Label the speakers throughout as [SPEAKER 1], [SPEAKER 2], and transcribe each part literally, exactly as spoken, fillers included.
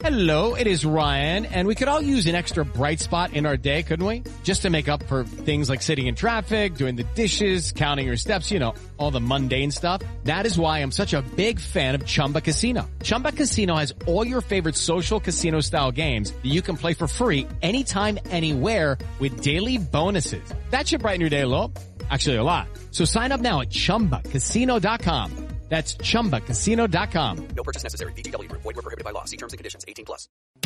[SPEAKER 1] Hello, it is Ryan, and we could all use an extra bright spot in our day, couldn't we? Just to make up for things like sitting in traffic, doing the dishes, counting your steps, you know, all the mundane stuff. That is why I'm such a big fan of Chumba Casino. Chumba Casino has all your favorite social casino-style games that you can play for free anytime, anywhere with daily bonuses. That should brighten your day a little. Actually, a lot. So sign up now at chumba casino dot com. That's chumba casino dot com.
[SPEAKER 2] No purchase necessary. V G W Group. Void where prohibited by law. See terms and conditions. eighteen plus.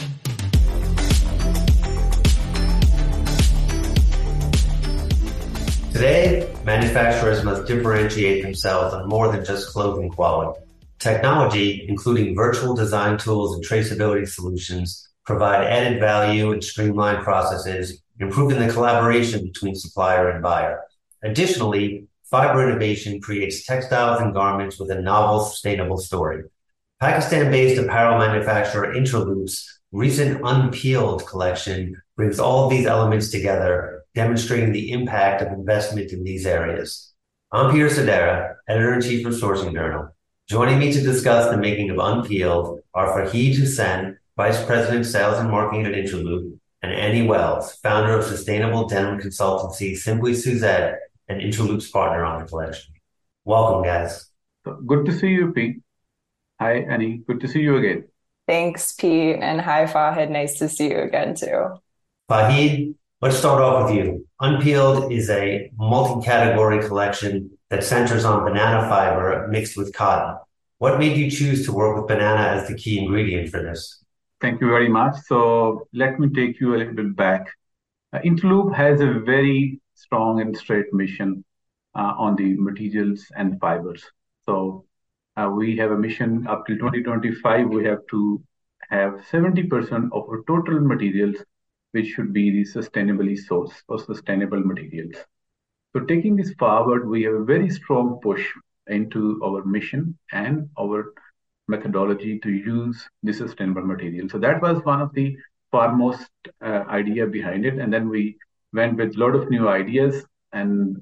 [SPEAKER 3] Today, manufacturers must differentiate themselves on more than just clothing quality. Technology, including virtual design tools and traceability solutions, provide added value and streamline processes, improving the collaboration between supplier and buyer. Additionally, fiber innovation creates textiles and garments with a novel, sustainable story. Pakistan-based apparel manufacturer Interloop's recent Unpeeled collection brings all of these elements together, demonstrating the impact of investment in these areas. I'm Peter Sedera, Editor-in-Chief of Sourcing Journal. Joining me to discuss the making of Unpeeled are Fahid Hussain, Vice President, Sales and Marketing at Interloop, and Annie Wells, founder of sustainable denim consultancy Simply Suzette and Interloop's partner on the collection. Welcome, guys.
[SPEAKER 4] Good to see you, Pete. Hi, Annie. Good to see you again.
[SPEAKER 5] Thanks, Pete. And hi, Fahid. Nice to see you again, too.
[SPEAKER 3] Fahid, let's start off with you. Unpeeled is a multi-category collection that centers on banana fiber mixed with cotton. What made you choose to work with banana as the key ingredient for this?
[SPEAKER 4] Thank you very much. So let me take you a little bit back. Uh, Interloop has a very strong and straight mission uh, on the materials and fibers. So uh, we have a mission up till twenty twenty-five. We have to have seventy percent of our total materials, which should be the sustainably sourced or sustainable materials. So taking this forward, we have a very strong push into our mission and our methodology to use the sustainable material. So that was one of the foremost uh, idea behind it. And then we went with a lot of new ideas. And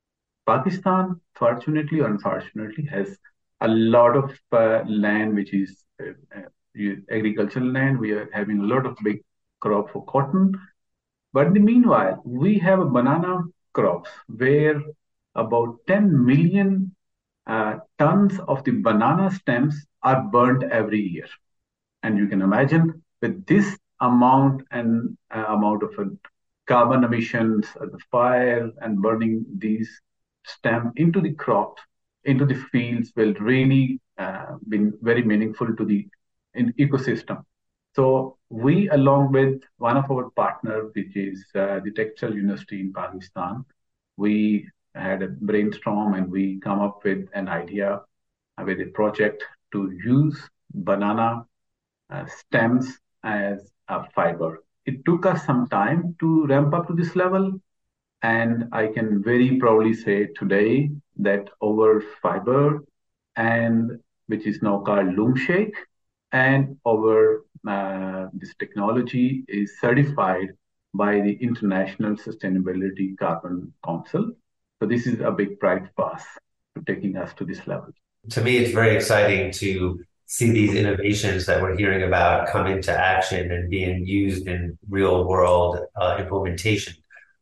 [SPEAKER 4] Pakistan, fortunately or unfortunately, has a lot of uh, land, which is uh, uh, agricultural land. We are having a lot of big crop for cotton. But in the meanwhile, we have a banana crops where about ten million uh, tons of the banana stems are burnt every year. And you can imagine with this amount and uh, amount of uh, carbon emissions, uh, the fire and burning these stem into the crops, into the fields will really uh, be very meaningful to the in ecosystem. So we, along with one of our partners, which is uh, the Textile University in Pakistan, we had a brainstorm and we come up with an idea uh, with a project to use banana uh, stems as a fiber. It took us some time to ramp up to this level, and I can very proudly say today that our fiber, and which is now called Loomshake, and our uh, this technology is certified by the International Sustainability Carbon Council. So this is a big pride for us to taking us to this level.
[SPEAKER 3] To me, it's very exciting to see these innovations that we're hearing about come into action and being used in real world uh, implementation.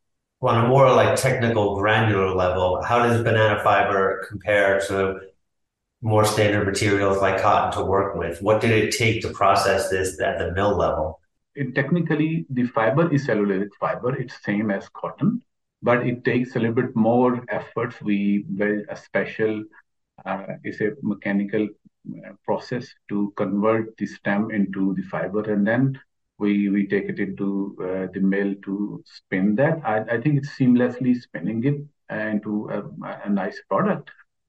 [SPEAKER 3] On a more like technical granular level, how does banana fiber compare to more standard materials like cotton to work with? What did it take to process this at the mill level?
[SPEAKER 4] It, technically, the fiber is cellulosic fiber. It's same as cotton, but it takes a little bit more efforts. We build a special, uh, it's a mechanical uh, process to convert the stem into the fiber, and then we we take it into uh, the mill to spin that. I, I think it's seamlessly spinning it into a, a nice product.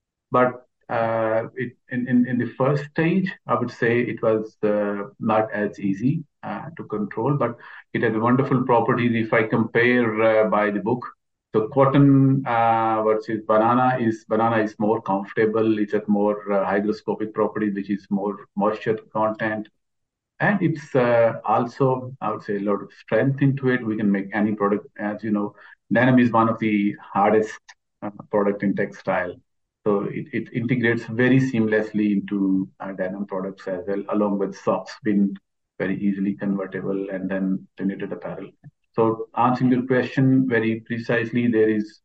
[SPEAKER 4] But uh, it, in, in, in the first stage, I would say it was uh, not as easy uh, to control, but it has wonderful properties. If I compare uh, by the book, so cotton uh, versus banana is banana is more comfortable. It's at more uh, hygroscopic properties, which is more moisture content. And it's uh, also, I would say, a lot of strength into it. We can make any product. As you know, denim is one of the hardest uh, product in textile. So it, it integrates very seamlessly into uh, denim products as well, along with socks. Been very easily convertible, and then knitted apparel. So answering your question very precisely, there is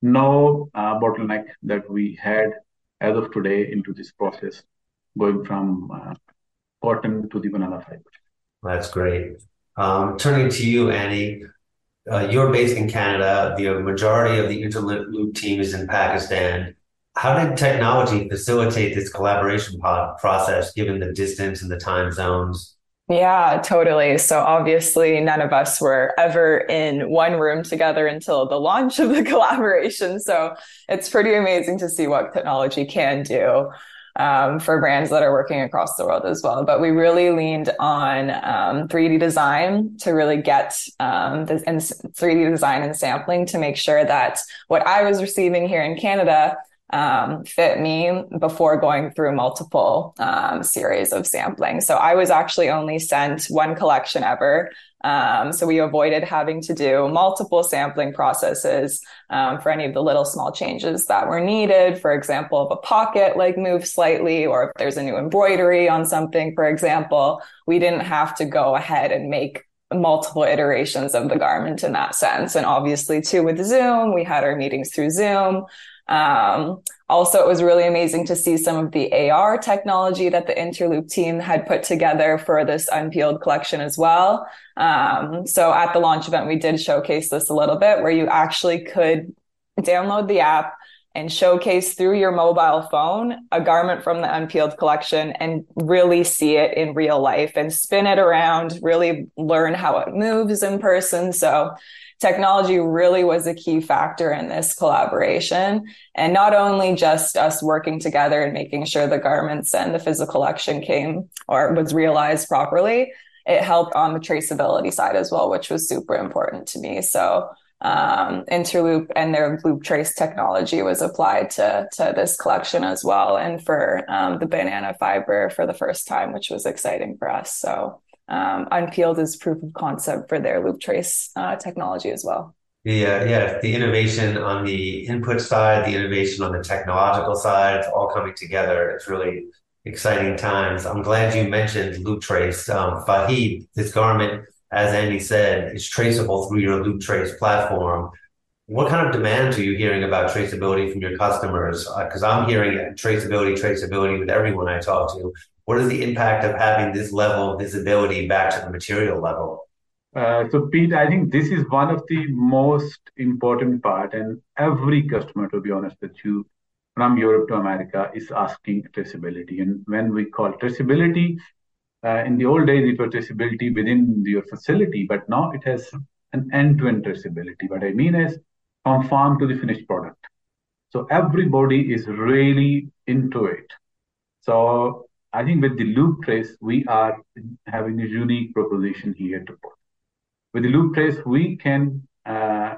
[SPEAKER 4] no uh, bottleneck that we had as of today into this process, going from uh, cotton to the banana fiber.
[SPEAKER 3] That's great. Um, turning to you, Annie, uh, you're based in Canada. The majority of the Interloop team is in Pakistan. How did technology facilitate this collaboration po- process, given the distance and the time zones?
[SPEAKER 5] Yeah, totally. So obviously none of us were ever in one room together until the launch of the collaboration. So it's pretty amazing to see what technology can do um, for brands that are working across the world as well. But we really leaned on um, three D design to really get um, the and three D design and sampling to make sure that what I was receiving here in Canada um, fit me before going through multiple um, series of sampling. So I was actually only sent one collection ever. Um, so we avoided having to do multiple sampling processes um, for any of the little small changes that were needed. For example, if a pocket like moves slightly, or if there's a new embroidery on something, for example, we didn't have to go ahead and make multiple iterations of the garment in that sense. And obviously too, with Zoom, we had our meetings through Zoom. Um, also, it was really amazing to see some of the A R technology that the Interloop team had put together for this Unpeeled collection as well. Um, so at the launch event, we did showcase this a little bit, where you actually could download the app and showcase through your mobile phone a garment from the Unpeeled collection and really see it in real life and spin it around, really learn how it moves in person. So technology really was a key factor in this collaboration. And not only just us working together and making sure the garments and the physical collection came or was realized properly, it helped on the traceability side as well, which was super important to me. So um, Interloop and their Loop Trace technology was applied to, to this collection as well. And for um, the banana fiber for the first time, which was exciting for us. So Um, Unpeeled is proof of concept for their Loop Trace uh, technology as well.
[SPEAKER 3] Yeah, yeah, the innovation on the input side, the innovation on the technological side, it's all coming together. It's really exciting times. I'm glad you mentioned Loop Trace. Um, Fahid, this garment, as Andy said, is traceable through your Loop Trace platform. What kind of demands are you hearing about traceability from your customers? Because uh, I'm hearing traceability, traceability with everyone I talk to. What is the impact of having this level of visibility back to the material level?
[SPEAKER 4] Uh, so, Pete, I think this is one of the most important part, and every customer, to be honest with you, from Europe to America is asking traceability. And when we call traceability, uh, in the old days, it was traceability within your facility, but now it has an end-to-end traceability. What I mean is from farm to the finished product. So everybody is really into it. So I think with the Loop Trace, we are having a unique proposition here to put. With the Loop Trace, we can uh,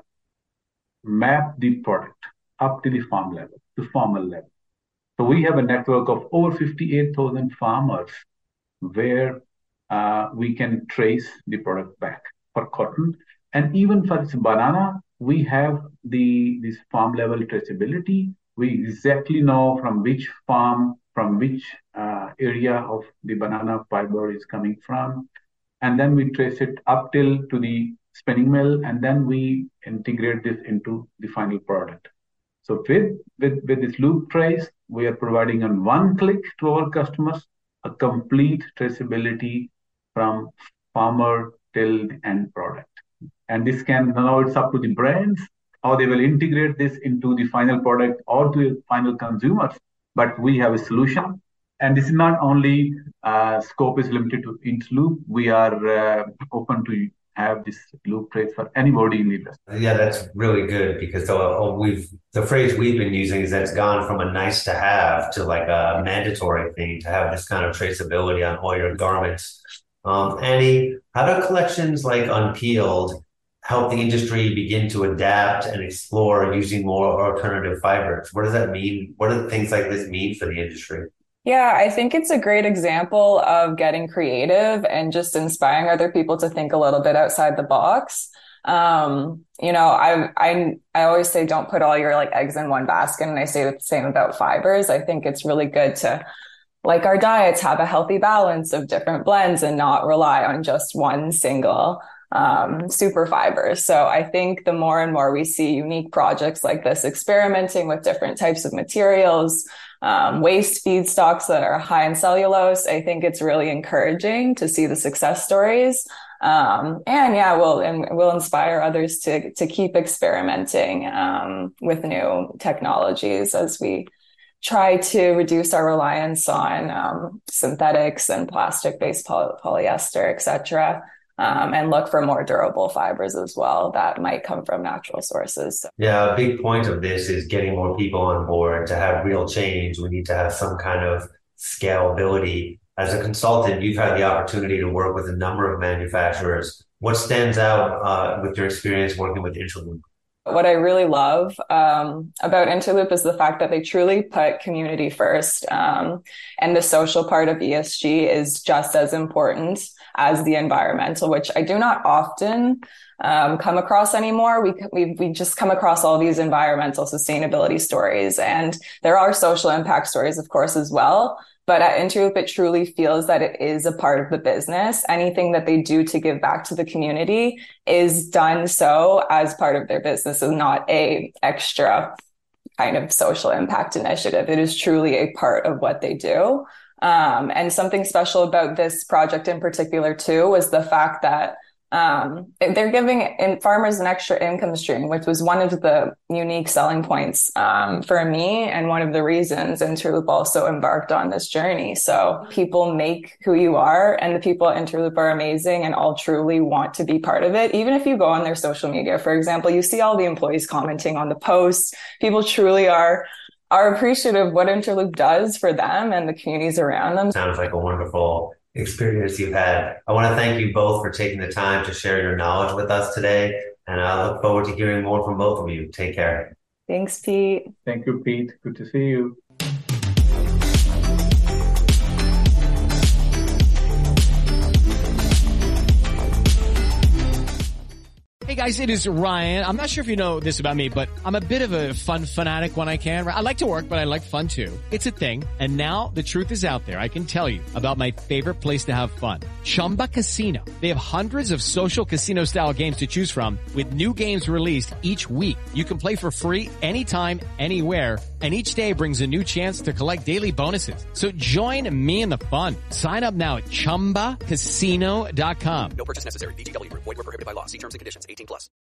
[SPEAKER 4] map the product up to the farm level, to farmer level. So we have a network of over fifty-eight thousand farmers where uh, we can trace the product back for cotton. And even for banana, we have the this farm level traceability. We exactly know from which farm, from which uh, area of the banana fiber is coming from. And then we trace it up till to the spinning mill, and then we integrate this into the final product. So with, with, with this Loop Trace, we are providing on one click to our customers a complete traceability from farmer till the end product. And this can, now it's up to the brands how they will integrate this into the final product or to the final consumers. But we have a solution. And this is not only uh, scope is limited to Interloop. We are uh, open to have this Loop Trace for anybody in the industry.
[SPEAKER 3] Yeah, that's really good because uh, we've the phrase we've been using is that it's gone from a nice to have to like a mandatory thing to have this kind of traceability on all your garments. Um, Annie, how do collections like Unpeeled help the industry begin to adapt and explore using more alternative fibers? What does that mean? What do things like this mean for the industry?
[SPEAKER 5] Yeah, I think it's a great example of getting creative and just inspiring other people to think a little bit outside the box. Um, you know, I, I, I always say, don't put all your like eggs in one basket. And I say the same about fibers. I think it's really good to like our diets, have a healthy balance of different blends and not rely on just one single um, super fiber. So I think the more and more we see unique projects like this, experimenting with different types of materials, um, waste feedstocks that are high in cellulose, I think it's really encouraging to see the success stories. Um, and yeah, we'll, and we'll inspire others to, to keep experimenting, um, with new technologies as we try to reduce our reliance on, um, synthetics and plastic-based poly- polyester, et cetera. Um, and look for more durable fibers as well that might come from natural sources.
[SPEAKER 3] Yeah, a big point of this is getting more people on board. To have real change, we need to have some kind of scalability. As a consultant, you've had the opportunity to work with a number of manufacturers. What stands out uh, with your experience working with Interloop?
[SPEAKER 5] What I really love um, about Interloop is the fact that they truly put community first. Um, and the social part of E S G is just as important as the environmental, which I do not often um, come across anymore. We, we, we just come across all these environmental sustainability stories, and there are social impact stories, of course, as well. But at Interloop, it truly feels that it is a part of the business. Anything that they do to give back to the community is done so as part of their business and not a extra kind of social impact initiative. It is truly a part of what they do. Um, and something special about this project in particular, too, was the fact that um, they're giving in farmers an extra income stream, which was one of the unique selling points um, for me, and one of the reasons Interloop also embarked on this journey. So people make who you are, and the people at Interloop are amazing and all truly want to be part of it. Even if you go on their social media, for example, you see all the employees commenting on the posts. People truly are are appreciative of what Interloop does for them and the communities around them.
[SPEAKER 3] Sounds like a wonderful experience you've had. I want to thank you both for taking the time to share your knowledge with us today, and I look forward to hearing more from both of you. Take care.
[SPEAKER 5] Thanks, Pete.
[SPEAKER 4] Thank you, Pete. Good to see you.
[SPEAKER 1] Hey guys, it is Ryan. I'm not sure if you know this about me, but I'm a bit of a fun fanatic when I can. I like to work, but I like fun too. It's a thing. And now the truth is out there. I can tell you about my favorite place to have fun. Chumba Casino. They have hundreds of social casino style games to choose from, with new games released each week. You can play for free anytime, anywhere. And each day brings a new chance to collect daily bonuses. So join me in the fun. Sign up now at chumba casino dot com.
[SPEAKER 2] No purchase necessary. V G W Group. Void where prohibited by law. See terms and conditions. eighteen plus.